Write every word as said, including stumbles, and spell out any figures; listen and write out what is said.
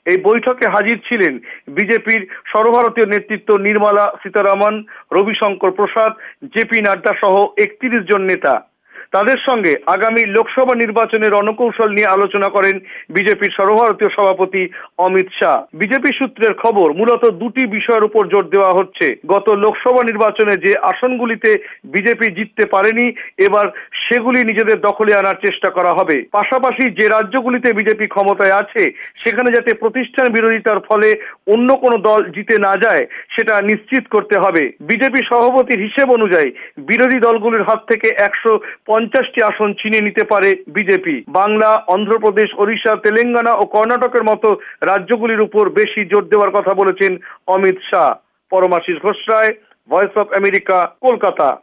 এই বৈঠকে হাজির ছিলেন বিজেপির সর্বভারতীয় নেতৃত্ব নির্মলা সীতারামন, রবিশঙ্কর প্রসাদ, জেপি নাড্ডা সহ একত্রিশ জন নেতা। তাদের সঙ্গে আগামী লোকসভা নির্বাচনের রণকৌশল নিয়ে আলোচনা করেন বিজেপির সর্বভারতীয় সভাপতি অমিত শাহ। বিজেপি সূত্রের খবর, মূলত দুটি বিষয়ের উপর জোর দেওয়া হচ্ছে। গত লোকসভা নির্বাচনে যে আসনগুলিতে বিজেপি জিততে পারেনি, এবার সেগুলি নিজেদের দখলে আনার চেষ্টা করা হবে। পাশাপাশি যে রাজ্যগুলিতে বিজেপি ক্ষমতায় আছে সেখানে যাতে প্রতিষ্ঠান বিরোধিতার ফলে অন্য কোনো দল জিতে না যায় সেটা নিশ্চিত করতে হবে। বিজেপি সভাপতির হিসেব অনুযায়ী বিরোধী দলগুলির হাত থেকে একশো পঞ্চাশটি আসন ছিনিয়ে নিতে পারে বিজেপি। বাংলা, অন্ধ্রপ্রদেশ, ওড়িশা, তেলেঙ্গানা ও কর্ণাটকের মতো রাজ্যগুলির উপর বেশি জোর দেওয়ার কথা বলেছেন Amit Shah. Paramashish Ghosh Roy, Voice of America, Kolkata.